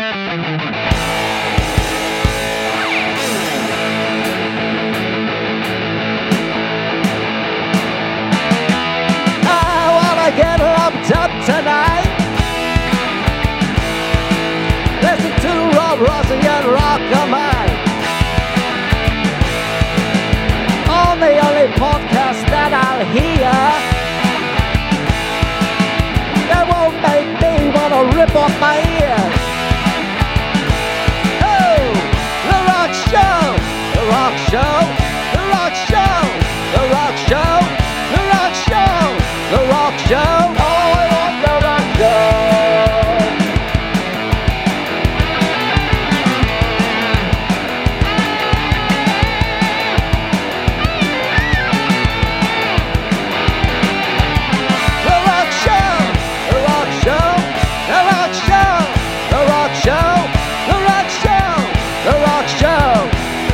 Get lumped up tonight. Listen to Rob Rossi and Rock of Mine on the only podcast that I'll hear that won't make me wanna rip off my ears. Oh, The Rock Show, The Rock Show, The Rock Show, The Rock Show, The Rock Show. The Rock Show, oh, I want The Rock Show. The Rock Show, The Rock Show, The Rock Show, The Rock Show, The Rock Show, The Rock Show.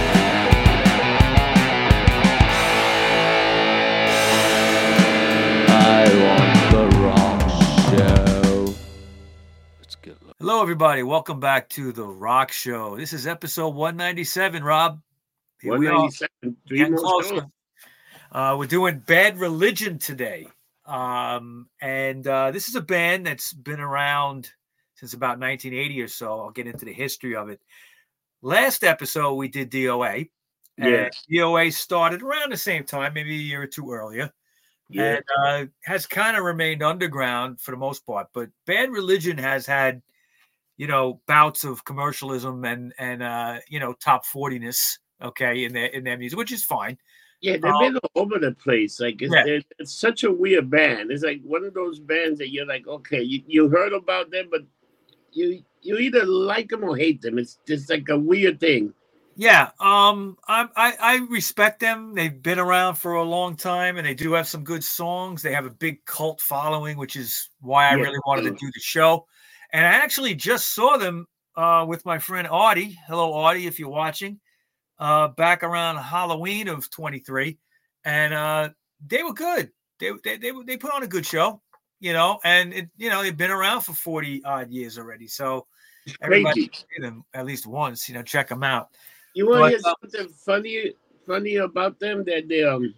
Hello, everybody. Welcome back to The Rock Show. This is episode 197, Rob. Here 197. Getting closer. We're doing Bad Religion today. This is a band that's been around since about 1980 or so. I'll get into the history of it. Last episode, we did DOA. Yes. DOA started around the same time, maybe a year or two earlier. Yeah. And has kind of remained underground for the most part. But Bad Religion has had bouts of commercialism and top 40ness, okay, in their music, which is fine. Yeah, they've been all over the place. Like it's such a weird band. It's like one of those bands that you're like, okay, you heard about them, but you either like them or hate them. It's just like a weird thing. Yeah, I respect them. They've been around for a long time, and they do have some good songs. They have a big cult following, which is why I really wanted to do the show. And I actually just saw them with my friend Artie. Hello, Artie, if you're watching. Back around Halloween of 23, and they were good. They put on a good show, and they've been around for 40 odd years already. So everybody should see them at least once. Check them out. You want to hear something funny about them? That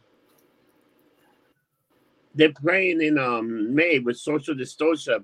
they're playing in May with Social Distortion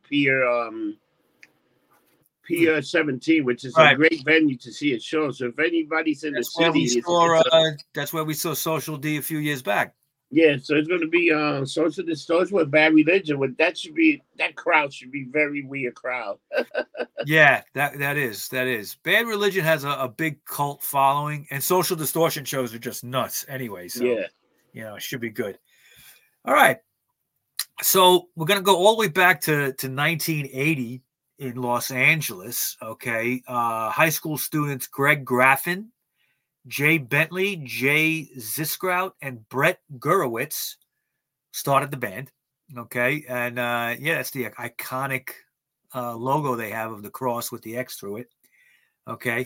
Pier 17, which is a great venue to see a show. So if anybody's in the city, that's where we saw Social D a few years back. Yeah, so it's going to be Social Distortion with Bad Religion. That crowd should be very weird crowd. Yeah, that is. Bad Religion has a big cult following, and Social Distortion shows are just nuts anyway. So it should be good. All right, so we're going to go all the way back to 1980. In Los Angeles, okay, high school students Greg Graffin, Jay Bentley, Jay Ziskraut, and Brett Gurewitz started the band, okay, and that's the iconic logo they have of the cross with the X through it, okay.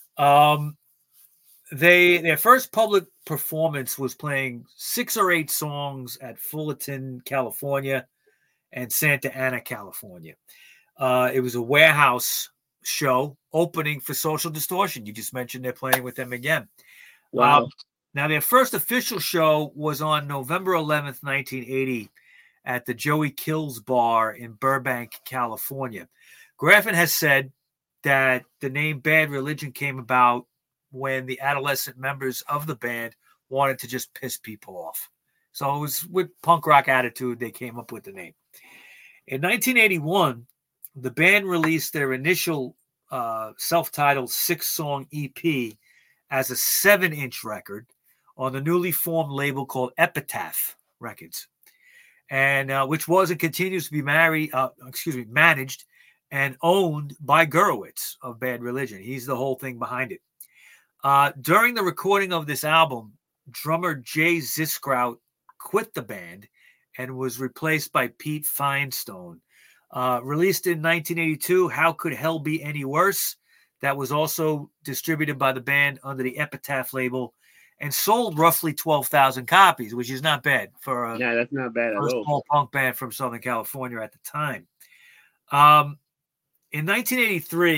Their first public performance was playing 6 or 8 songs at Fullerton, California, and Santa Ana, California. It was a warehouse show opening for Social Distortion. You just mentioned they're playing with them again. Wow. Now, their first official show was on November 11th, 1980 at the Joey Kills Bar in Burbank, California. Graffin has said that the name Bad Religion came about when the adolescent members of the band wanted to just piss people off. So it was with punk rock attitude they came up with the name. In 1981, the band released their initial self-titled 6-song EP as a 7-inch record on the newly formed label called Epitaph Records, and which was and continues to be managed and owned by Gurewitz of Bad Religion. He's the whole thing behind it. During the recording of this album, drummer Jay Ziskraut quit the band and was replaced by Pete Finestone. Released in 1982, How Could Hell Be Any Worse? That was also distributed by the band under the Epitaph label and sold roughly 12,000 copies, which is not bad for a that's not bad at all. Small punk band from Southern California at the time. In 1983,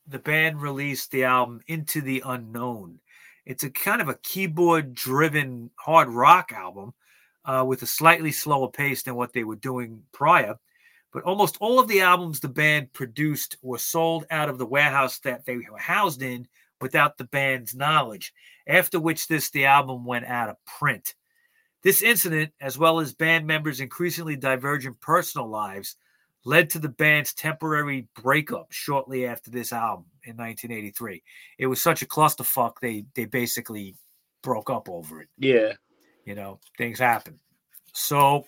the band released the album Into the Unknown. It's a kind of a keyboard-driven hard rock album with a slightly slower pace than what they were doing prior. But almost all of the albums the band produced were sold out of the warehouse that they were housed in without the band's knowledge, after which the album went out of print. This incident, as well as band members' increasingly divergent personal lives, led to the band's temporary breakup shortly after this album in 1983. It was such a clusterfuck, they basically broke up over it. Yeah. Things happen. So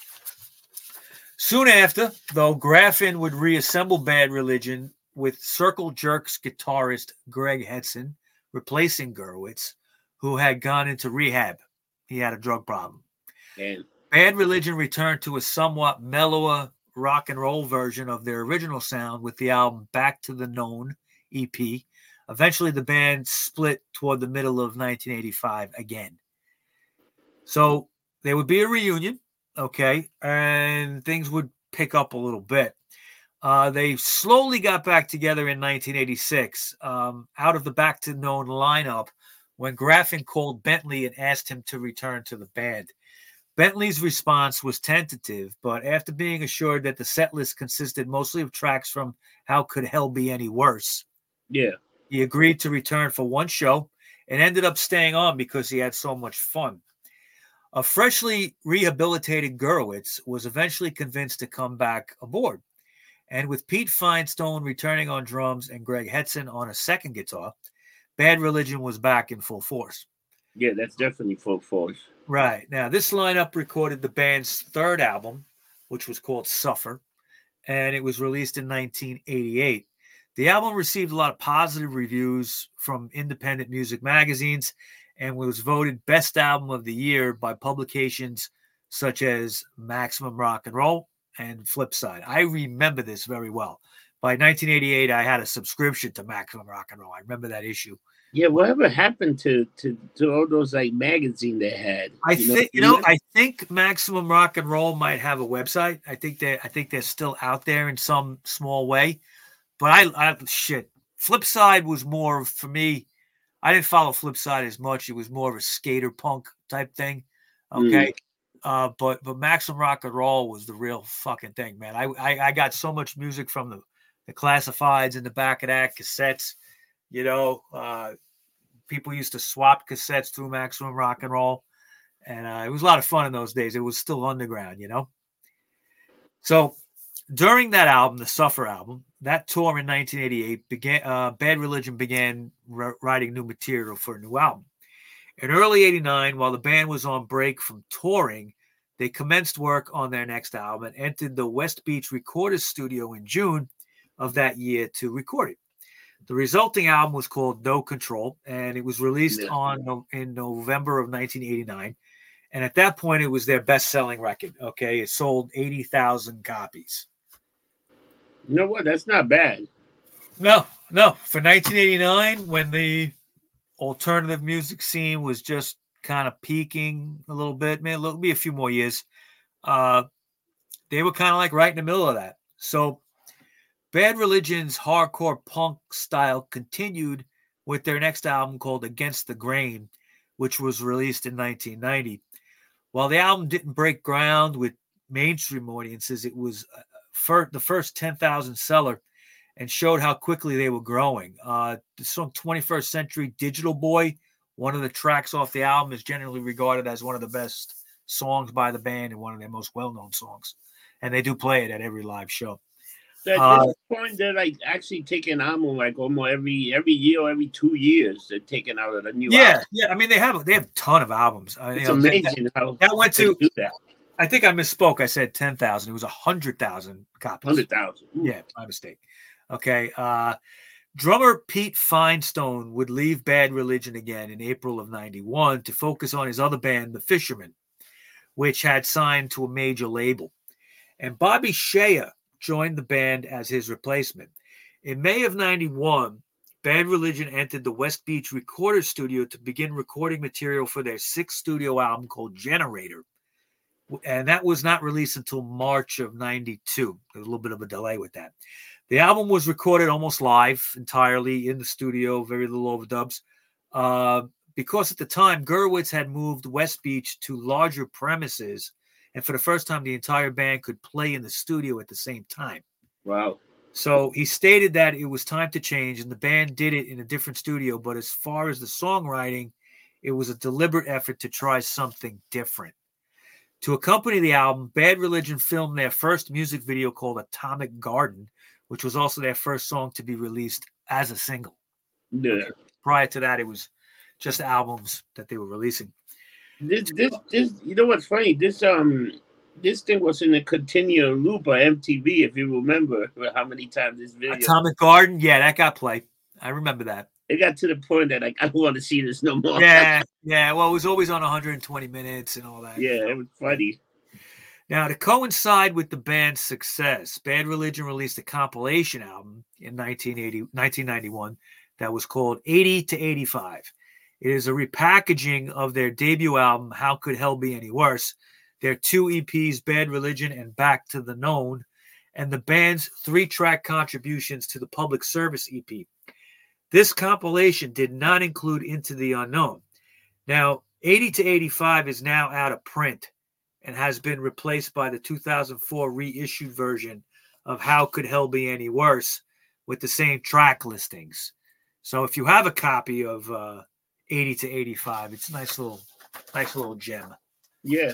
soon after, though, Graffin would reassemble Bad Religion with Circle Jerks guitarist Greg Hetson replacing Gurewitz, who had gone into rehab. He had a drug problem. Man. Bad Religion returned to a somewhat mellower rock and roll version of their original sound with the album Back to the Known EP. Eventually, the band split toward the middle of 1985 again. So there would be a reunion, okay, and things would pick up a little bit. They slowly got back together in 1986 out of the Back to Known lineup when Graffin called Bentley and asked him to return to the band. Bentley's response was tentative, but after being assured that the set list consisted mostly of tracks from How Could Hell Be Any Worse, he agreed to return for one show and ended up staying on because he had so much fun. A freshly rehabilitated Gurewitz was eventually convinced to come back aboard. And with Pete Finestone returning on drums and Greg Hetson on a second guitar, Bad Religion was back in full force. Yeah, that's definitely full force. Right. Now, this lineup recorded the band's third album, which was called Suffer, and it was released in 1988. The album received a lot of positive reviews from independent music magazines and was voted Best Album of the Year by publications such as Maximum Rock and Roll and Flipside. I remember this very well. By 1988, I had a subscription to Maximum Rock and Roll. I remember that issue. Yeah, whatever happened to all those like magazine they had? I think Maximum Rock and Roll might have a website. I think they're still out there in some small way. But Flipside was more for me. I didn't follow Flipside as much. It was more of a skater punk type thing. Okay. But Maximum Rock and Roll was the real fucking thing, man. I got so much music from the classifieds in the back of that, cassettes. People used to swap cassettes through Maximum Rock and Roll, and it was a lot of fun in those days. It was still underground, So during that album, the Suffer album, that tour in 1988 Bad Religion began writing new material for a new album. In early '89, while the band was on break from touring, they commenced work on their next album and entered the West Beach Recorders Studio in June of that year to record it. The resulting album was called No Control, and it was released in November of 1989. And at that point, it was their best-selling record. Okay, it sold 80,000 copies. You know what? That's not bad. No. For 1989, when the alternative music scene was just kind of peaking a little bit, man, it'll be a few more years. They were kind of like right in the middle of that. So Bad Religion's hardcore punk style continued with their next album called Against the Grain, which was released in 1990. While the album didn't break ground with mainstream audiences, it was the first 10,000 seller and showed how quickly they were growing. The song 21st Century Digital Boy, one of the tracks off the album, is generally regarded as one of the best songs by the band and one of their most well-known songs. And they do play it at every live show. At this point, they're like actually taking an album like almost every year or every 2 years. They're taking out a new album. Yeah. I mean, they have a ton of albums. It's amazing how that went to do that. I think I misspoke. I said 10,000. It was 100,000 copies. 100,000. Yeah, my mistake. Okay. Drummer Pete Finestone would leave Bad Religion again in April of 91 to focus on his other band, The Fishermen, which had signed to a major label. And Bobby Shea joined the band as his replacement. In May of 91, Bad Religion entered the West Beach Recorders Studio to begin recording material for their sixth studio album called Generator. And that was not released until March of 92. There's a little bit of a delay with that. The album was recorded almost live, entirely in the studio, very little overdubs. Because at the time, Gurewitz had moved West Beach to larger premises, and for the first time, the entire band could play in the studio at the same time. Wow. So he stated that it was time to change, and the band did it in a different studio. But as far as the songwriting, it was a deliberate effort to try something different. To accompany the album, Bad Religion filmed their first music video called Atomic Garden, which was also their first song to be released as a single. Yeah. Okay. Prior to that, it was just albums that they were releasing. This, you know what's funny? This thing was in a continual loop on MTV, if you remember how many times this video. Atomic Garden, yeah, that got played. I remember that. It got to the point that, like, I don't want to see this no more. Yeah. Well, it was always on 120 minutes and all that. Yeah, it was funny. Now, to coincide with the band's success, Bad Religion released a compilation album in 1991 that was called 80 to 85. It is a repackaging of their debut album, How Could Hell Be Any Worse, their 2 EPs, Bad Religion and Back to the Known, and the band's 3-track contributions to the Public Service EP. This compilation did not include Into the Unknown. Now, 80 to 85 is now out of print and has been replaced by the 2004 reissued version of How Could Hell Be Any Worse with the same track listings. So if you have a copy of 80 to 85, it's a nice little gem. Yeah.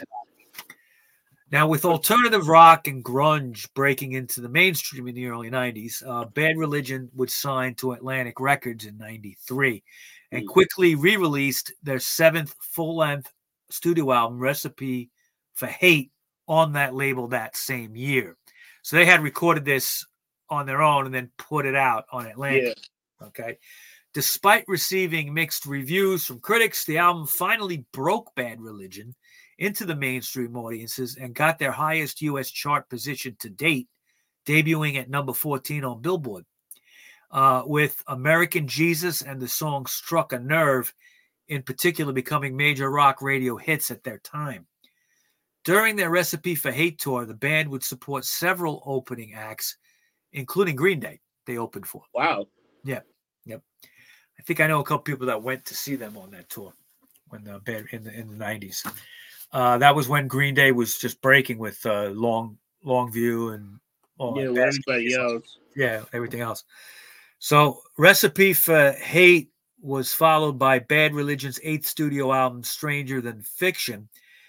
Now, with alternative rock and grunge breaking into the mainstream in the early 90s, Bad Religion would sign to Atlantic Records in 93 and quickly re-released their 7th full-length studio album, Recipe for Hate, on that label that same year. So they had recorded this on their own and then put it out on Atlantic. Yeah. Okay. Despite receiving mixed reviews from critics, the album finally broke Bad Religion into the mainstream audiences and got their highest U.S. chart position to date, debuting at number 14 on Billboard. With American Jesus and the song Struck a Nerve, in particular, becoming major rock radio hits at their time. During their Recipe for Hate tour, the band would support several opening acts, including Green Day. They opened for. Wow. Yeah. Yep. I think I know a couple people that went to see them on that tour when the band in the 90s. That was when Green Day was just breaking with Long View and all everybody else. Yeah, everything else. So Recipe for Hate was followed by Bad Religion's 8th studio album, Stranger Than Fiction.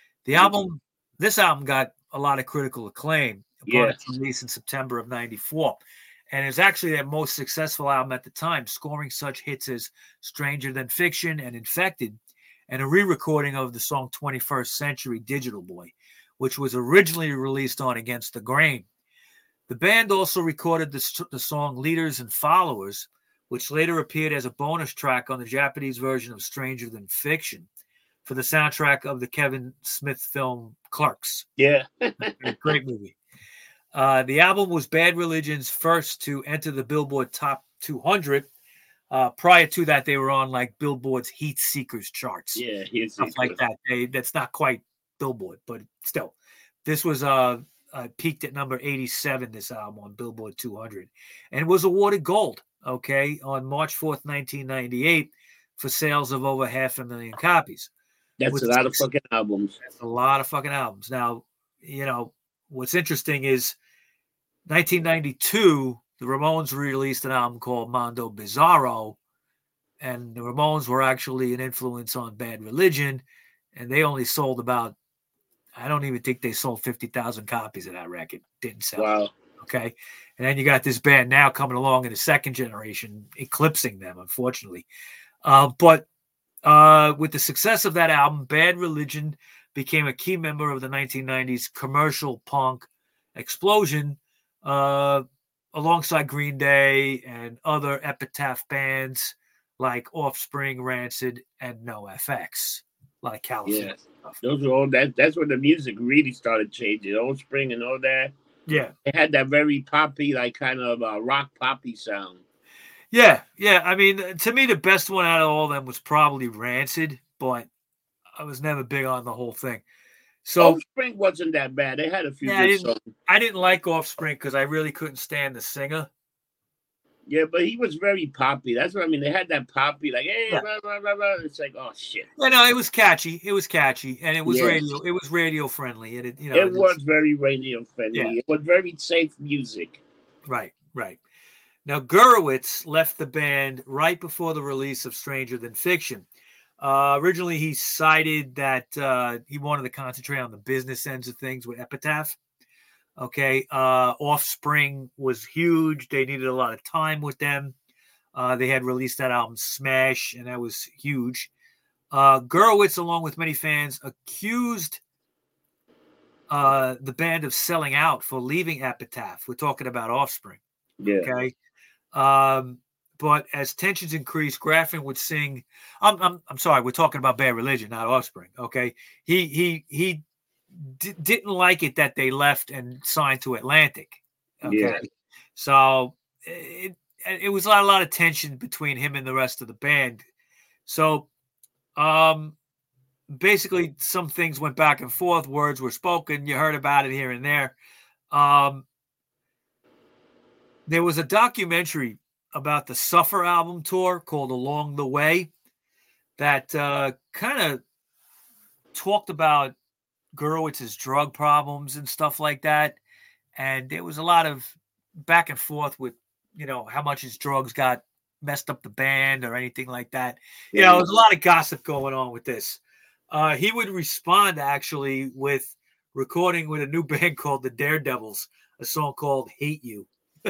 This album got a lot of critical acclaim upon its release in September of 94. And it's actually their most successful album at the time, scoring such hits as Stranger Than Fiction and Infected, and a re-recording of the song 21st Century Digital Boy, which was originally released on Against the Grain. The band also recorded the song Leaders and Followers, which later appeared as a bonus track on the Japanese version of Stranger Than Fiction for the soundtrack of the Kevin Smith film Clerks. Yeah. Great movie. The album was Bad Religion's first to enter the Billboard Top 200. Prior to that, they were on like Billboard's Heat Seekers charts. Yeah, stuff like that. That's not quite Billboard, but still. This was peaked at number 87, this album on Billboard 200, and was awarded gold, on March 4th, 1998, for sales of over 500,000 copies. That's a lot of fucking albums. That's a lot of fucking albums. Now, what's interesting is 1992, the Ramones released an album called Mondo Bizarro, and the Ramones were actually an influence on Bad Religion, and they only sold about, I don't even think they sold 50,000 copies of that record. Didn't sell. Wow. Okay. And then you got this band now coming along in the second generation, eclipsing them, unfortunately. But with the success of that album, Bad Religion became a key member of the 1990s commercial punk explosion, alongside Green Day and other epitaph bands like Offspring, Rancid, and NoFX. A lot of California stuff. Those are all that's when the music really started changing. Offspring and all that. Yeah. It had that very poppy, like kind of rock poppy sound. Yeah. I mean, to me, the best one out of all of them was probably Rancid, but I was never big on the whole thing. So Offspring wasn't that bad. They had a few good songs. I didn't like Offspring because I really couldn't stand the singer. Yeah, but he was very poppy. That's what I mean. They had that poppy, like, hey, Yeah. blah, blah, blah, blah. It's like, oh shit. Yeah, no, it was catchy. It was catchy, and it was Yes. radio. It was radio friendly, and it was very radio friendly. Yeah. It was very safe music. Right. Now, Gurewitz left the band right before the release of Stranger Than Fiction. Originally, he cited that he wanted to concentrate on the business ends of things with Epitaph. Okay. Offspring was huge. They needed a lot of time with them. They had released that album Smash, and that was huge. Gurewitz, along with many fans, accused the band of selling out for leaving Epitaph. We're talking about Offspring. Yeah. Okay. But as tensions increased, Graffin would sing. I'm sorry, we're talking about Bad Religion, not Offspring. Okay. He didn't like it that they left and signed to Atlantic. Okay. Yeah. So it was a lot of tension between him and the rest of the band. So basically some things went back and forth. Words were spoken. You heard about it here and there. There was a documentary about the Suffer album tour called Along the Way that kind of talked about Gurewitz's drug problems and stuff like that. And there was a lot of back and forth with, how much his drugs got messed up the band or anything like that. There was a lot of gossip going on with this. He would respond actually with recording with a new band called the Daredevils, a song called Hate You.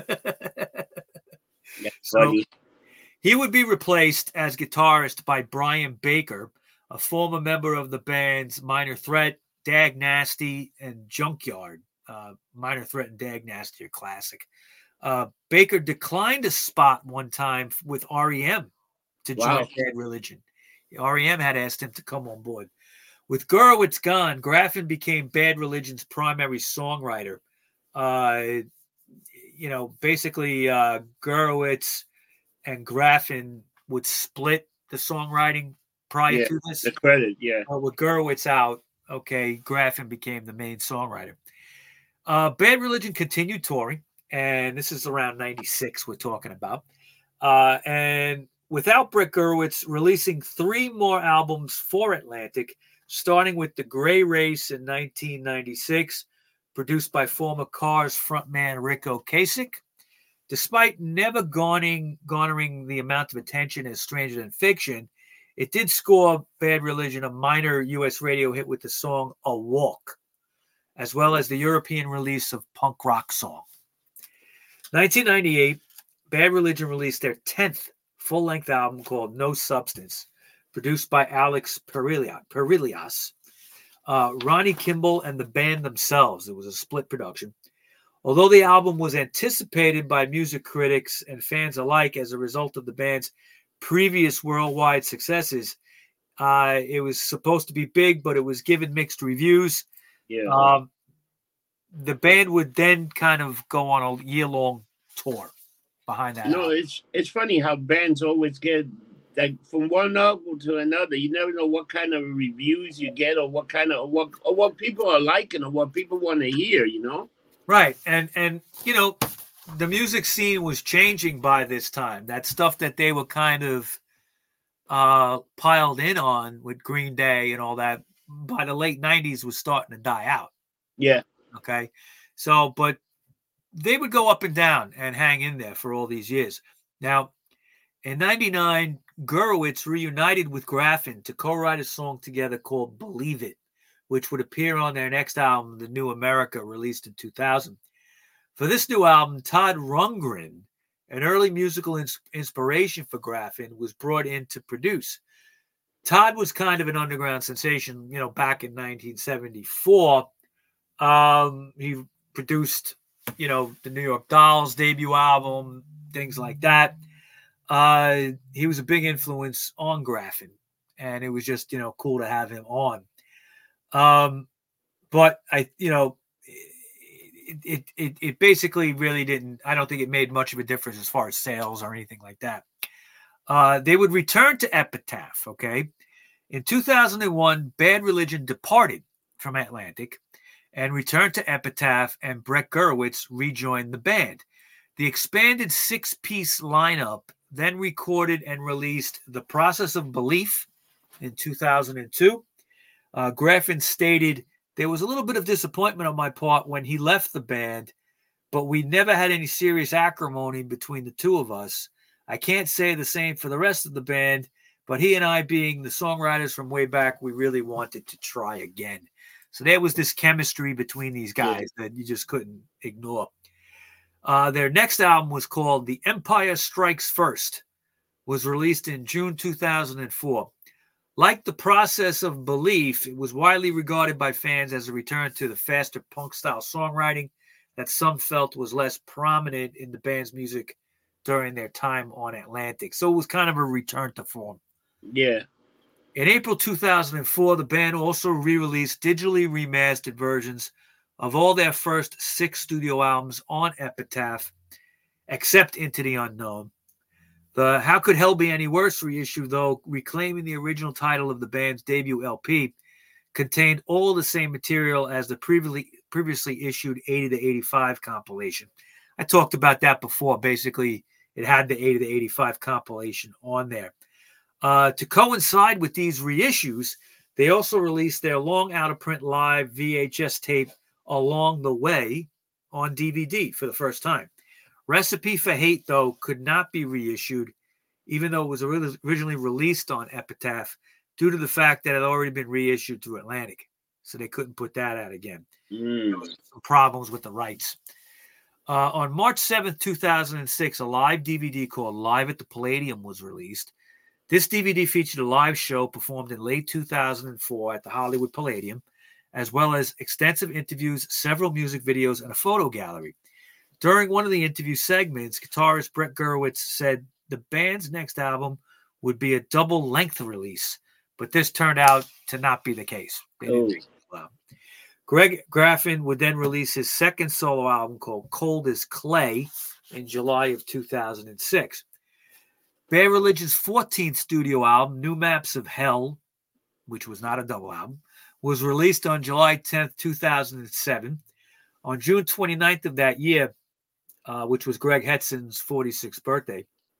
So he would be replaced as guitarist by Brian Baker, a former member of the bands Minor Threat, Dag Nasty, and Junkyard. Minor Threat and Dag Nasty are classic. Baker declined a spot one time with REM to join Bad Religion. REM had asked him to come on board. With Gurewitz gone, Graffin became Bad Religion's primary songwriter. Basically Gurewitz and Graffin would split the songwriting prior to this. The credit, yeah. With Gurewitz out, Graffin became the main songwriter. Bad Religion continued touring, and this is around 96 we're talking about. And without Brett Gurewitz releasing 3 more albums for Atlantic, starting with The Gray Race in 1996, produced by former Cars frontman Rick Ocasek. Despite never garnering the amount of attention as Stranger Than Fiction, it did score Bad Religion a minor U.S. radio hit with the song A Walk, as well as the European release of Punk Rock Song. 1998, Bad Religion released their 10th full-length album called No Substance, produced by Alex Perillas, Ronnie Kimball, and the band themselves. It was a split production. Although the album was anticipated by music critics and fans alike as a result of the band's previous worldwide successes, it was supposed to be big, but it was given mixed reviews. Yeah. The band would then kind of go on a year-long tour behind that. It's funny how bands always get like from one album to another. You never know what kind of reviews you get, or what kind of what people are liking, or what people want to hear. Right, and the music scene was changing by this time. That stuff that they were kind of piled in on with Green Day and all that by the late 90s was starting to die out. Yeah. Okay. So, but they would go up and down and hang in there for all these years. Now, in 99, Gurewitz reunited with Graffin to co-write a song together called Believe It, which would appear on their next album, The New America, released in 2000. For this new album, Todd Rundgren, an early musical inspiration for Graffin, was brought in to produce. Todd was kind of an underground sensation, back in 1974. He produced, the New York Dolls debut album, things like that. He was a big influence on Graffin, and it was just, cool to have him on. But it basically really didn't, I don't think it made much of a difference as far as sales or anything like that. They would return to Epitaph, okay? In 2001, Bad Religion departed from Atlantic and returned to Epitaph, and Brett Gurewitz rejoined the band. The expanded 6-piece lineup then recorded and released The Process of Belief in 2002. Graffin stated, "There was a little bit of disappointment on my part when he left the band, but we never had any serious acrimony between the two of us. I can't say the same for the rest of the band, but he and I, being the songwriters from way back, we really wanted to try again." So there was this chemistry between these guys that you just couldn't ignore. Their next album was called The Empire Strikes First, was released in June 2004. Like The Process of Belief, it was widely regarded by fans as a return to the faster punk-style songwriting that some felt was less prominent in the band's music during their time on Atlantic. So it was kind of a return to form. Yeah. In April 2004, the band also re-released digitally remastered versions of all their first 6 studio albums on Epitaph, except Into the Unknown. The How Could Hell Be Any Worse reissue, though reclaiming the original title of the band's debut LP, contained all the same material as the previously issued 80 to 85 compilation. I talked about that before. Basically, it had the 80 to 85 compilation on there. To coincide with these reissues, they also released their long out-of-print live VHS tape Along the Way on DVD for the first time. Recipe for Hate, though, could not be reissued, even though it was originally released on Epitaph, due to the fact that it had already been reissued through Atlantic. So they couldn't put that out again. There was some problems with the rights. On March 7th, 2006, a live DVD called Live at the Palladium was released. This DVD featured a live show performed in late 2004 at the Hollywood Palladium, as well as extensive interviews, several music videos, and a photo gallery. During one of the interview segments, guitarist Brett Gurewitz said the band's next album would be a double-length release, but this turned out to not be the case. Greg Graffin would then release his second solo album called Cold as Clay in July of 2006. Bad Religion's 14th studio album, New Maps of Hell, which was not a double album, was released on July 10th, 2007. On June 29th of that year, which was Greg Hetson's 46th birthday,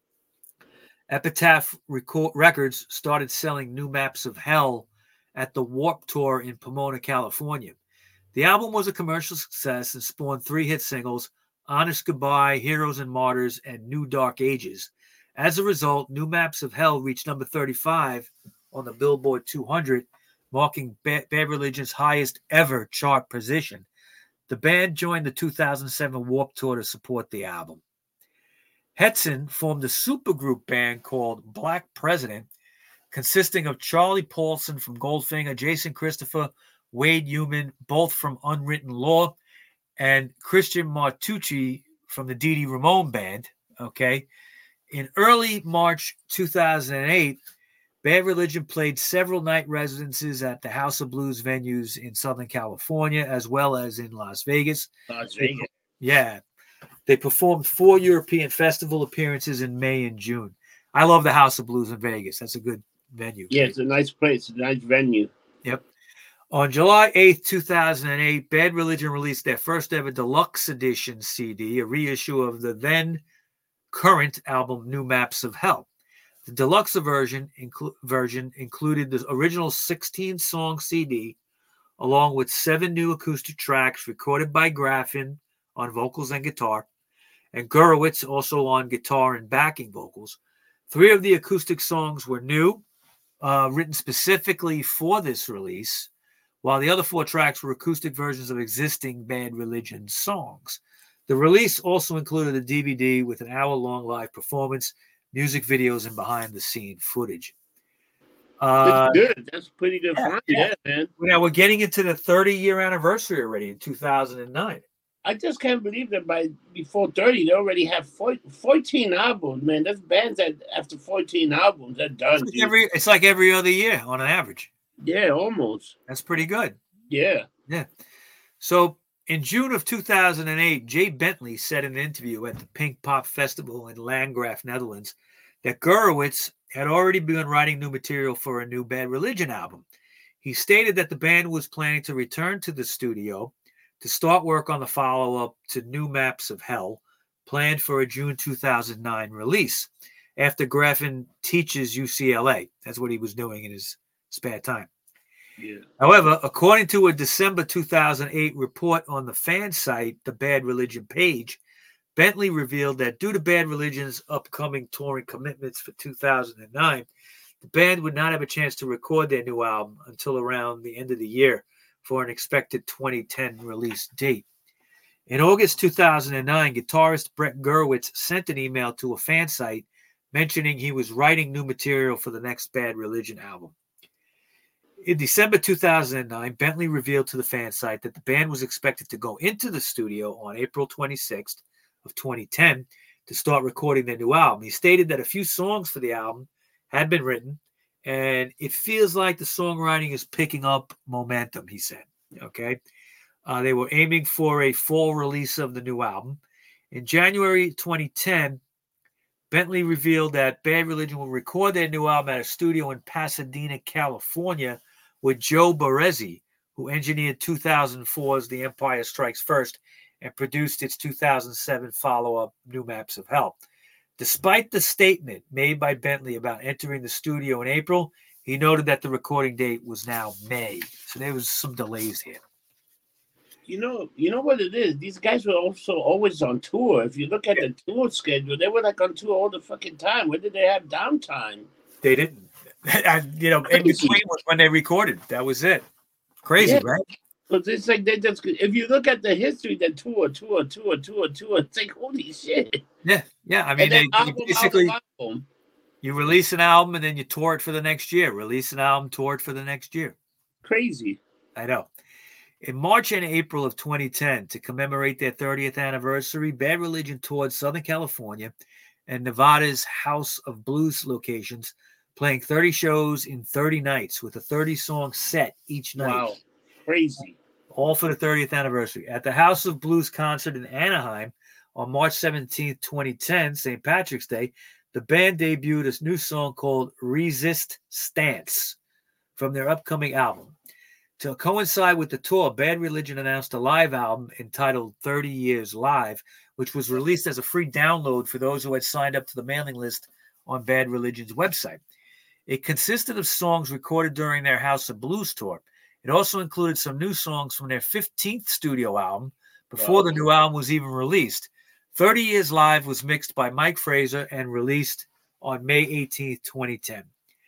Epitaph Records started selling New Maps of Hell at the Warped Tour in Pomona, California. The album was a commercial success and spawned 3 hit singles, Honest Goodbye, Heroes and Martyrs, and New Dark Ages. As a result, New Maps of Hell reached number 35 on the Billboard 200, marking Bad Religion's highest ever chart position. The band joined the 2007 Warped Tour to support the album. Hetson formed a supergroup band called Black President, consisting of Charlie Paulson from Goldfinger, Jason Christopher, Wade Human, both from Unwritten Law, and Christian Martucci from the Dee Dee Ramone Band. Okay. In early March 2008, Bad Religion played several night residences at the House of Blues venues in Southern California, as well as in Las Vegas. Yeah. They performed 4 European festival appearances in May and June. I love the House of Blues in Vegas. That's a good venue. Yeah, it's a nice place, a nice venue. Yep. On July 8th, 2008, Bad Religion released their first ever deluxe edition CD, a reissue of the then current album New Maps of Hell. The deluxe version included the original 16-song CD, along with 7 new acoustic tracks recorded by Graffin on vocals and guitar, and Gurewitz also on guitar and backing vocals. 3 of the acoustic songs were new, written specifically for this release, while the other 4 tracks were acoustic versions of existing Bad Religion songs. The release also included a DVD with an hour-long live performance, music videos, and behind-the-scene footage. Good. That's pretty good fun. Yeah, man. Now we're getting into the 30-year anniversary already in 2009. I just can't believe that before 30, they already have 14 albums, man. That's bands that after 14 albums, they're done. It's like every other year on an average. Yeah, almost. That's pretty good. Yeah. Yeah. So in June of 2008, Jay Bentley said in an interview at the Pink Pop Festival in Landgraf, Netherlands, that Gurewitz had already begun writing new material for a new Bad Religion album. He stated that the band was planning to return to the studio to start work on the follow-up to New Maps of Hell, planned for a June 2009 release after Graffin teaches UCLA. That's what he was doing in his spare time. Yeah. However, according to a December 2008 report on the fan site, the Bad Religion page, Bentley revealed that due to Bad Religion's upcoming touring commitments for 2009, the band would not have a chance to record their new album until around the end of the year for an expected 2010 release date. In August 2009, guitarist Brett Gurewitz sent an email to a fan site mentioning he was writing new material for the next Bad Religion album. In December 2009, Bentley revealed to the fan site that the band was expected to go into the studio on April 26th of 2010 to start recording their new album. He stated that a few songs for the album had been written, and it feels like the songwriting is picking up momentum, he said. Okay. They were aiming for a fall release of the new album. In January 2010, Bentley revealed that Bad Religion will record their new album at a studio in Pasadena, California, with Joe Barresi, who engineered 2004's The Empire Strikes First and produced its 2007 follow-up, New Maps of Hell. Despite the statement made by Bentley about entering the studio in April, he noted that the recording date was now May. So there was some delays here. You know what it is? These guys were also always on tour. If you look at the tour schedule, they were like on tour all the fucking time. When did they have downtime? They didn't. In between was when they recorded. That was it. Crazy, right? But it's like they just, if you look at the history, the tour, it's like, holy shit. Yeah. I mean, they basically, you release an album and then you tour it for the next year. Release an album, tour it for the next year. Crazy. I know. In March and April of 2010, to commemorate their 30th anniversary, Bad Religion toured Southern California and Nevada's House of Blues locations, playing 30 shows in 30 nights with a 30-song set each night. Wow. Crazy. All for the 30th anniversary. At the House of Blues concert in Anaheim on March 17th, 2010, St. Patrick's Day, the band debuted a new song called Resist Stance from their upcoming album. To coincide with the tour, Bad Religion announced a live album entitled 30 Years Live, which was released as a free download for those who had signed up to the mailing list on Bad Religion's website. It consisted of songs recorded during their House of Blues tour. It also included some new songs from their 15th studio album before the new album was even released. 30 Years Live was mixed by Mike Fraser and released on May 18th, 2010.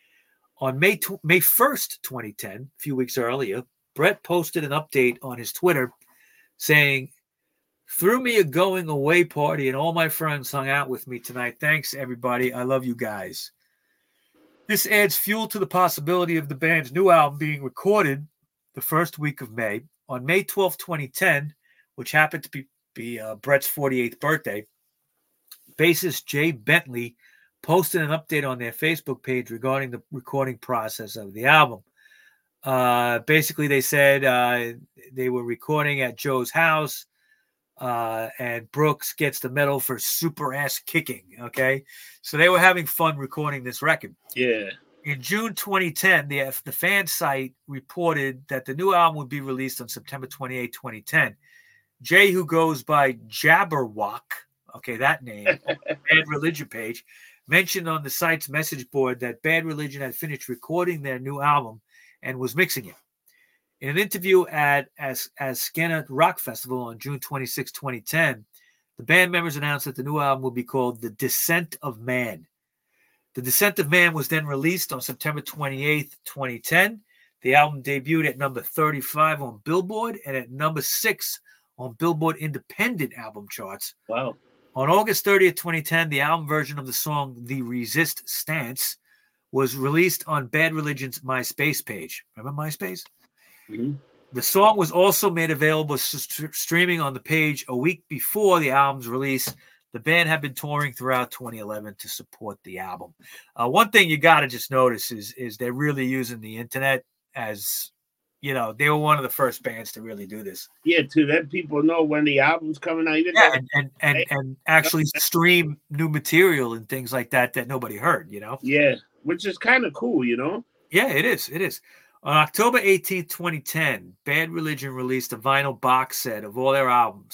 On May 1st, 2010, a few weeks earlier, Brett posted an update on his Twitter saying, "Threw me a going away party and all my friends hung out with me tonight. Thanks, everybody. I love you guys." This adds fuel to the possibility of the band's new album being recorded the first week of May. On May 12th, 2010, which happened to be Brett's 48th birthday, bassist Jay Bentley posted an update on their Facebook page regarding the recording process of the album. Basically, they said they were recording at Joe's house, and Brooks gets the medal for super ass kicking. Okay, so they were having fun recording this record. Yeah. In June 2010, the fan site reported that the new album would be released on September 28, 2010. Jay, who goes by Jabberwock, okay, that name, on the Bad Religion page, mentioned on the site's message board that Bad Religion had finished recording their new album and was mixing it. In an interview at Ascena Rock Festival on June 26, 2010, the band members announced that the new album would be called The Descent of Man. The Descent of Man was then released on September 28, 2010. The album debuted at number 35 on Billboard and at number 6 on Billboard Independent Album charts. Wow. On August 30th, 2010, the album version of the song The Resist Stance was released on Bad Religion's MySpace page. Remember MySpace? Mm-hmm. The song was also made available streaming on the page a week before the album's release. The band had been touring throughout 2011 to support the album. One thing you got to just notice is they're really using the internet as, you know, they were one of the first bands to really do this. Yeah, to let people know when the album's coming out. And actually stream new material and things like that nobody heard, you know? Yeah, which is kind of cool, you know? Yeah, it is. It is. On October 18th, 2010, Bad Religion released a vinyl box set of all their albums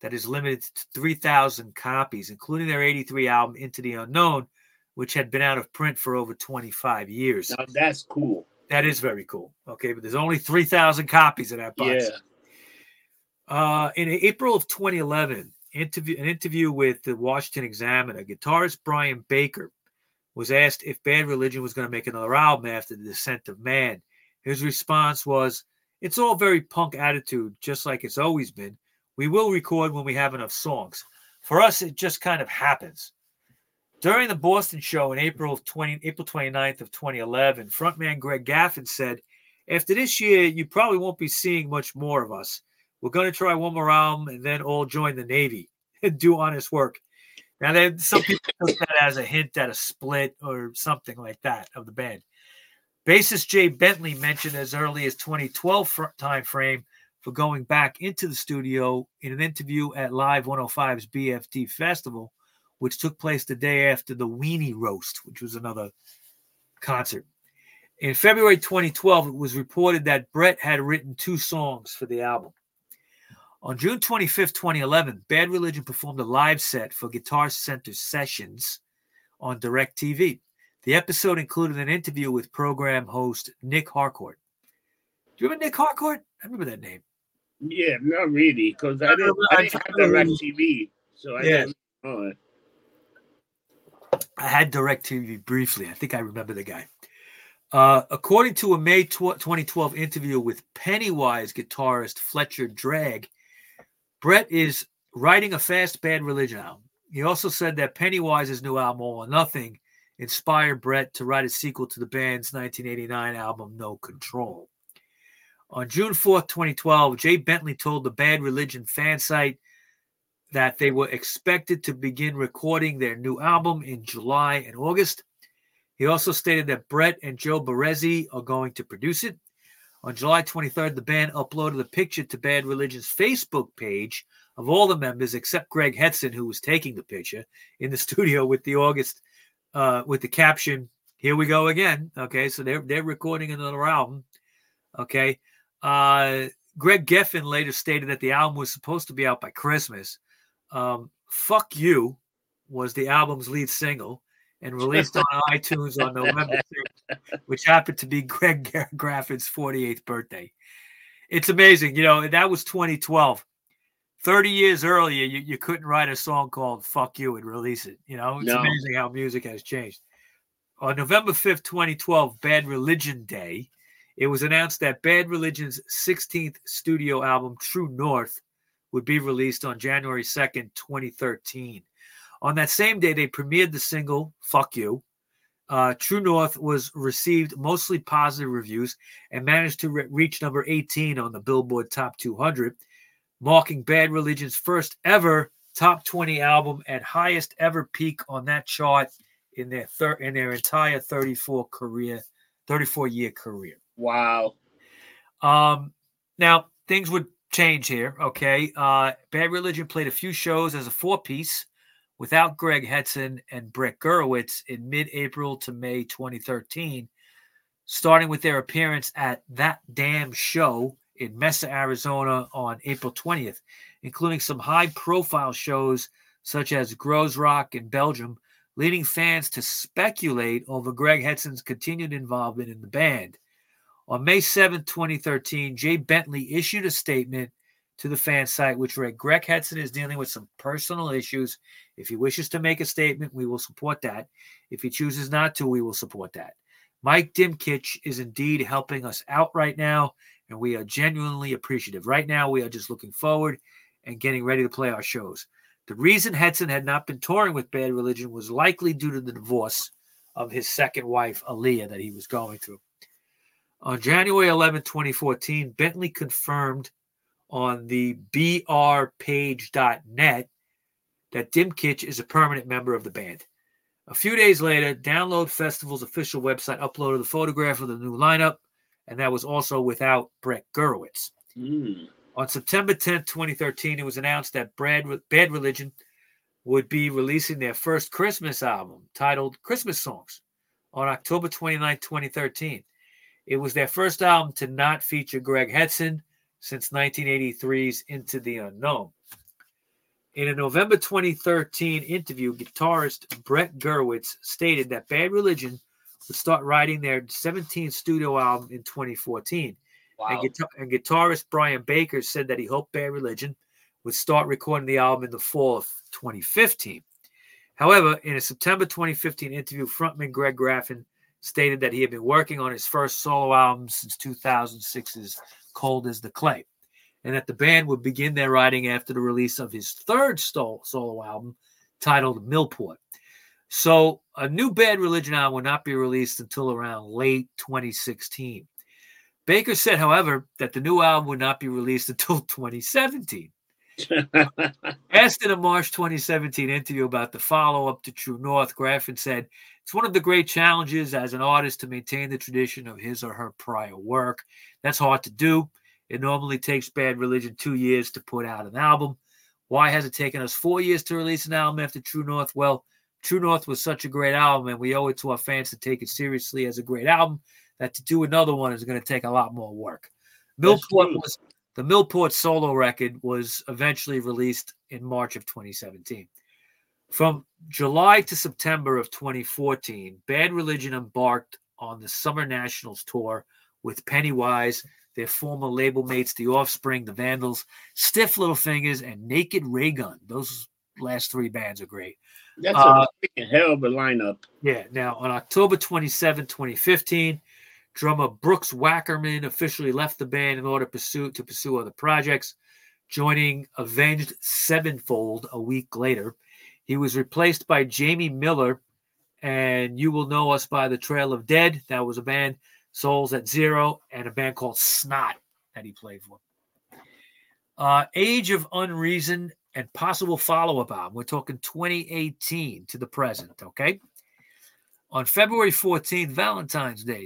that is limited to 3,000 copies, including their 83 album, Into the Unknown, which had been out of print for over 25 years. Now, that's cool. That is very cool. Okay, but there's only 3,000 copies of that box. Yeah. In April of 2011, an interview with the Washington Examiner, guitarist Brian Baker was asked if Bad Religion was going to make another album after The Descent of Man. His response was, "It's all very punk attitude, just like it's always been. We will record when we have enough songs. For us, it just kind of happens." During the Boston show in April 29th of 2011, frontman Greg Gaffin said, "After this year, you probably won't be seeing much more of us. We're going to try one more album and then all join the Navy and do honest work." Now, some people took that as a hint at a split or something like that of the band. Bassist Jay Bentley mentioned as early as 2012 time frame for going back into the studio in an interview at Live 105's BFT Festival, which took place the day after the Weenie Roast, which was another concert. In February 2012, it was reported that Brett had written 2 songs for the album. On June 25th, 2011, Bad Religion performed a live set for Guitar Center Sessions on DirecTV. The episode included an interview with program host Nick Harcourt. Do you remember Nick Harcourt? I remember that name. Yeah, not really, because I didn't have DirecTV, so I didn't know it. I had DirecTV briefly. I think I remember the guy. According to a May 2012 interview with Pennywise guitarist Fletcher Dragg, Brett is writing a fast Bad Religion album. He also said that Pennywise's new album, All or Nothing, inspired Brett to write a sequel to the band's 1989 album, No Control. On June 4th, 2012, Jay Bentley told the Bad Religion fan site that they were expected to begin recording their new album in July and August. He also stated that Brett and Joe Barresi are going to produce it. On July 23rd, the band uploaded a picture to Bad Religion's Facebook page of all the members except Greg Hetson, who was taking the picture in the studio with the caption, "Here we go again." Okay, so they're recording another album. Okay. Greg Geffen later stated that the album was supposed to be out by Christmas. Fuck You was the album's lead single and released on iTunes on November 6th, which happened to be Greg Graffin's 48th birthday. It's amazing. That was 2012. 30 years earlier, you couldn't write a song called Fuck You and release it. It's amazing how music has changed. On November 5th, 2012, Bad Religion Day, it was announced that Bad Religion's 16th studio album, True North, would be released on January 2nd, 2013. On that same day, they premiered the single, Fuck You. True North was received mostly positive reviews and managed to reach number 18 on the Billboard Top 200, marking Bad Religion's first ever top 20 album and highest ever peak on that chart in their entire 34-year career. Wow. Now, things would change here, okay? Bad Religion played a few shows as a 4-piece without Greg Hetson and Brett Gurewitz in mid-April to May 2013, starting with their appearance at That Damn Show in Mesa, Arizona on April 20th, including some high-profile shows such as Grows Rock in Belgium, leading fans to speculate over Greg Hetson's continued involvement in the band. On May 7th, 2013, Jay Bentley issued a statement to the fan site, which read, "Greg Hetson is dealing with some personal issues. If he wishes to make a statement, we will support that. If he chooses not to, we will support that. Mike Dimkich is indeed helping us out right now, and we are genuinely appreciative. Right now, we are just looking forward and getting ready to play our shows. The reason Hetson had not been touring with Bad Religion was likely due to the divorce of his second wife, Aaliyah, that he was going through." On January 11, 2014, Bentley confirmed on the brpage.net that Dimkich is a permanent member of the band. A few days later, Download Festival's official website uploaded a photograph of the new lineup, and that was also without Brett Gurewitz. On September 10, 2013, it was announced that Bad Religion would be releasing their first Christmas album titled Christmas Songs on October 29, 2013. It was their first album to not feature Greg Hetson since 1983's Into the Unknown. In a November 2013 interview, guitarist Brett Gurewitz stated that Bad Religion would start writing their 17th studio album in 2014. Wow. And guitarist Brian Baker said that he hoped Bad Religion would start recording the album in the fall of 2015. However, in a September 2015 interview, frontman Greg Graffin stated that he had been working on his first solo album since 2006's Cold as the Clay, and that the band would begin their writing after the release of his third solo album titled Millport. So a new Bad Religion album would not be released until around late 2016. Baker said, however, that the new album would not be released until 2017. Asked in a March 2017 interview about the follow-up to True North, Graffin said, "It's one of the great challenges as an artist to maintain the tradition of his or her prior work. That's hard to do. It normally takes Bad Religion 2 years to put out an album. Why has it taken us 4 years to release an album after True North? Well, True North was such a great album, and we owe it to our fans to take it seriously as a great album, that to do another one is going to take a lot more work." The Millport solo record was eventually released in March of 2017. From July to September of 2014, Bad Religion embarked on the Summer Nationals tour with Pennywise, their former label mates, The Offspring, The Vandals, Stiff Little Fingers, and Naked Raygun. Those last three bands are great. That's a hell of a lineup. Yeah. Now, on October 27, 2015, drummer Brooks Wackerman officially left the band in order to pursue other projects, joining Avenged Sevenfold a week later. He was replaced by Jamie Miller, and You Will Know Us by the Trail of Dead. That was a band, Souls at Zero, and a band called Snot that he played for. Age of Unreason and possible follow-up album. We're talking 2018 to the present, okay? On February 14th, Valentine's Day,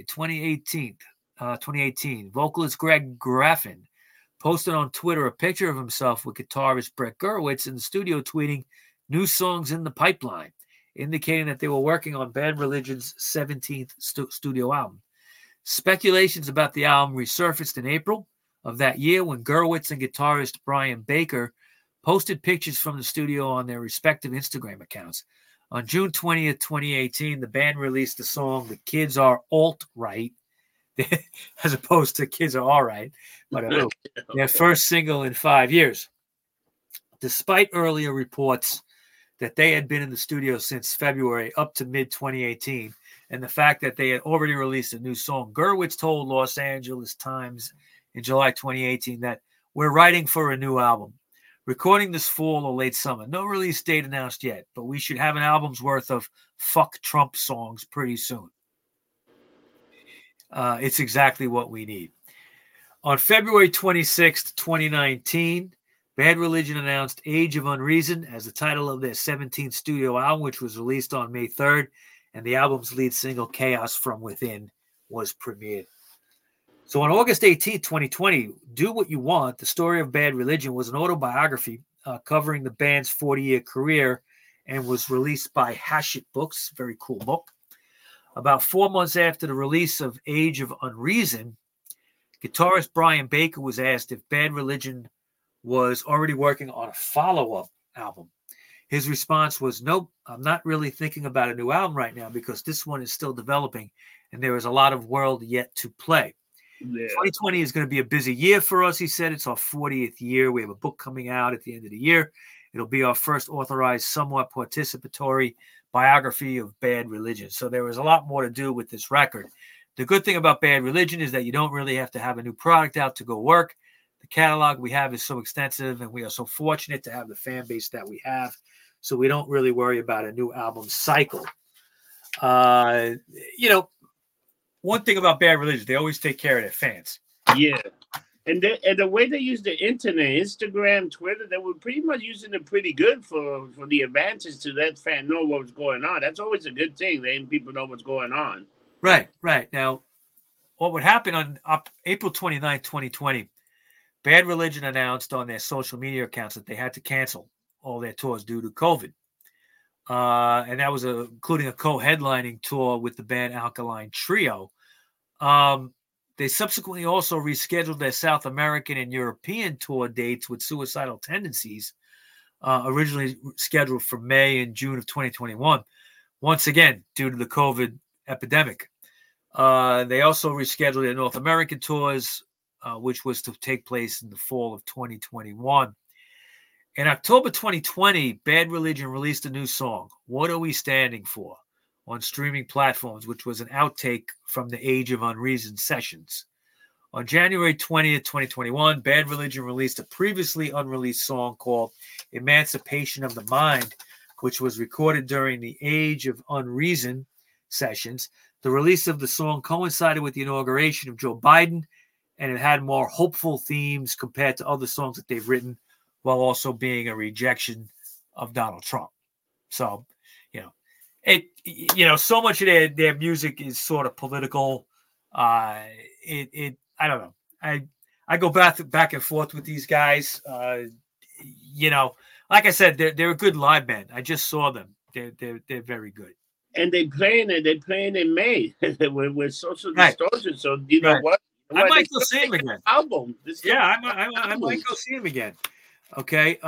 2018, vocalist Greg Graffin posted on Twitter a picture of himself with guitarist Brett Gurewitz in the studio tweeting, "New songs in the pipeline," indicating that they were working on Bad Religion's 17th studio album. Speculations about the album resurfaced in April of that year when Gurewitz and guitarist Brian Baker posted pictures from the studio on their respective Instagram accounts. On June 20th, 2018, the band released the song "The Kids Are Alt-Right," as opposed to "Kids Are All Right," but their first single in 5 years. Despite earlier reports that they had been in the studio since February up to mid-2018, and the fact that they had already released a new song, Gurewitz told Los Angeles Times in July 2018 that, "We're writing for a new album. Recording this fall or late summer. No release date announced yet, but we should have an album's worth of fuck Trump songs pretty soon." It's exactly what we need. On February 26th, 2019, Bad Religion announced Age of Unreason as the title of their 17th studio album, which was released on May 3rd, and the album's lead single, Chaos From Within, was premiered. So on August 18, 2020, Do What You Want, The Story of Bad Religion, was an autobiography covering the band's 40-year career and was released by Hachette Books. Very cool book. About 4 months after the release of Age of Unreason, guitarist Brian Baker was asked if Bad Religion was already working on a follow-up album. His response was, "Nope, I'm not really thinking about a new album right now because this one is still developing and there is a lot of world yet to play." Yeah. 2020 is going to be a busy year for us, he said. It's our 40th year. We have a book coming out at the end of the year. It'll be our first authorized, somewhat participatory biography of Bad Religion. So there is a lot more to do with this record. The good thing about Bad Religion is that you don't really have to have a new product out to go work. The catalog we have is so extensive, and we are so fortunate to have the fan base that we have. So we don't really worry about a new album cycle. One thing about Bad Religion, they always take care of their fans. Yeah. And the way they use the internet, Instagram, Twitter, they were pretty much using it pretty good for the advances to let fan know what's going on. That's always a good thing, letting people know what's going on. Right. Now, what would happen on April 29, 2020, Bad Religion announced on their social media accounts that they had to cancel all their tours due to COVID. And that was including a co-headlining tour with the band Alkaline Trio. They subsequently also rescheduled their South American and European tour dates with Suicidal Tendencies. originally scheduled for May and June of 2021. Once again, due to the COVID epidemic. They also rescheduled their North American tours, which was to take place in the fall of 2021. In October 2020, Bad Religion released a new song, What Are We Standing For?, on streaming platforms, which was an outtake from the Age of Unreason sessions. On January 20th, 2021, Bad Religion released a previously unreleased song called Emancipation of the Mind, which was recorded during the Age of Unreason sessions. The release of the song coincided with the inauguration of Joe Biden, and it had more hopeful themes compared to other songs that they've written, while also being a rejection of Donald Trump. So, so much of their music is sort of political. I don't know. I go back and forth with these guys. Like I said, they're a good live band. I just saw them. They're very good. And they're playing in May with Social Distortion. Right. So you know what? I might go see him again. Album. I might go see him again. Okay.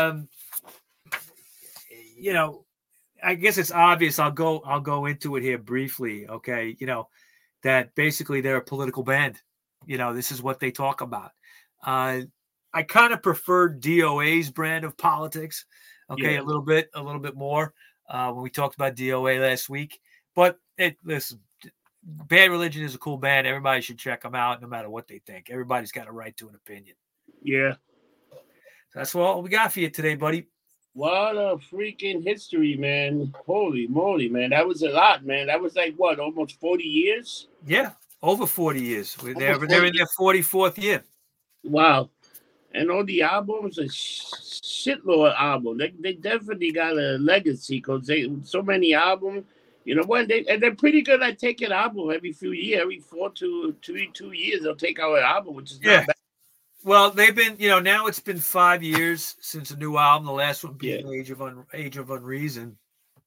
I guess it's obvious. I'll go into it here briefly. Okay. That basically they're a political band. This is what they talk about. I kind of prefer DOA's brand of politics. Okay. Yeah. A little bit more when we talked about DOA last week, but listen, Bad Religion is a cool band. Everybody should check them out no matter what they think. Everybody's got a right to an opinion. Yeah. That's all we got for you today, buddy. What a freaking history, man. Holy moly, man. That was a lot, man. That was like, what, almost 40 years? Yeah, over 40 years. They're in their 44th year. Wow. And all the albums, a shitload of albums. They definitely got a legacy because so many albums. You know what? They're pretty good at taking album every few years. Every 4 to 2 years, they'll take out an album, which is not bad. Well, they've been, now it's been 5 years since a new album. The last one being Age of Unreason.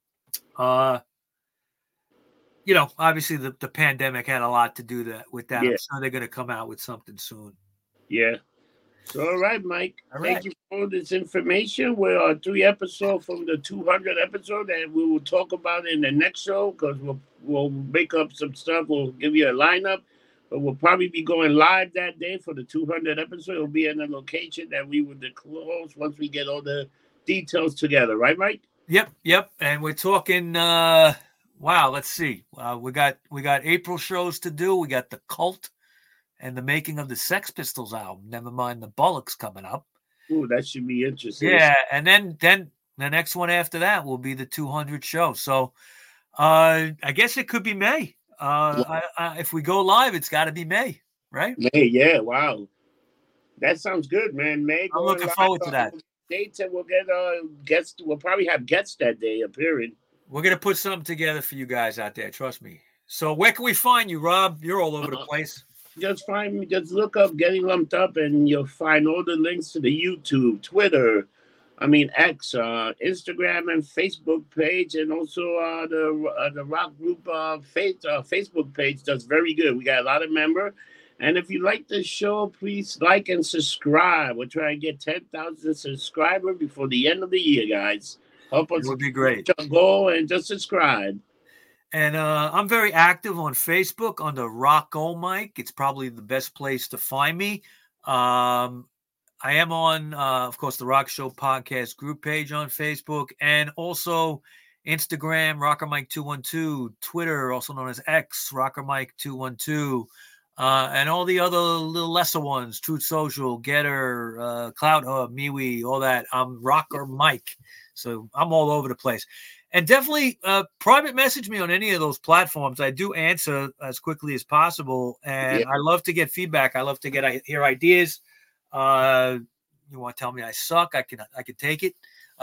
Obviously the pandemic had a lot to do with that. Yeah. I'm sure they're going to come out with something soon. Yeah. So, all right, Mike. Thank you for all this information. We're 3 episodes from the 200 episode, and we will talk about it in the next show because we'll make up some stuff. We'll give you a lineup. But we'll probably be going live that day for the 200 episode. It'll be in a location that we will disclose once we get all the details together. Right, Mike? Yep. And we're talking, let's see. We got April shows to do. We got the Cult and the making of the Sex Pistols album. Never mind the Bollocks coming up. Ooh, that should be interesting. Yeah, and then the next one after that will be the 200 show. So I guess it could be May. If we go live, it's got to be May, right? May, yeah, wow. That sounds good, man. May. I'm looking forward to that. Dates, and we'll get guests. We'll probably have guests that day appearing. We're going to put something together for you guys out there. Trust me. So where can we find you, Rob? You're all over the place. Just find me. Just look up Getting Lumped Up, and you'll find all the links to the YouTube, Twitter, X, Instagram, and Facebook page, and also the Rock Group Facebook page. That's very good. We got a lot of members. And if you like the show, please like and subscribe. We're trying to get 10,000 subscribers before the end of the year, guys. Help us. It would be great. Go and just subscribe. And I'm very active on Facebook under Rock Gold Mike. It's probably the best place to find me. I am on, of course, the Rock Show podcast group page on Facebook, and also Instagram, Rocker Mike 212, Twitter, also known as X, Rocker Mike 212, and all the other little lesser ones, Truth Social, Getter, Cloud Hub, MeWe, all that. I'm Rocker Mike, so I'm all over the place. And definitely private message me on any of those platforms. I do answer as quickly as possible, and I love to get feedback. I love to hear ideas. You want to tell me I suck? I can take it.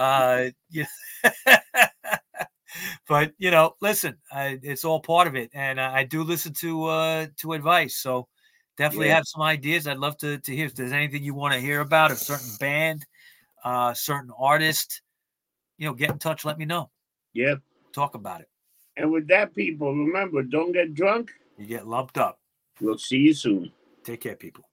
But listen, it's all part of it, and I do listen to advice. So definitely have some ideas. I'd love to hear if there's anything you want to hear about a certain band, certain artist. Get in touch. Let me know. Yeah, talk about it. And with that, people, remember, don't get drunk. You get lumped up. We'll see you soon. Take care, people.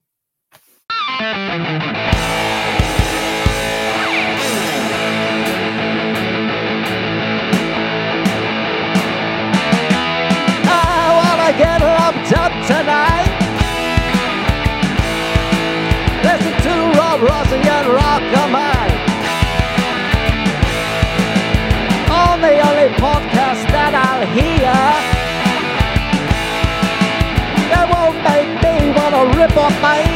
Bye.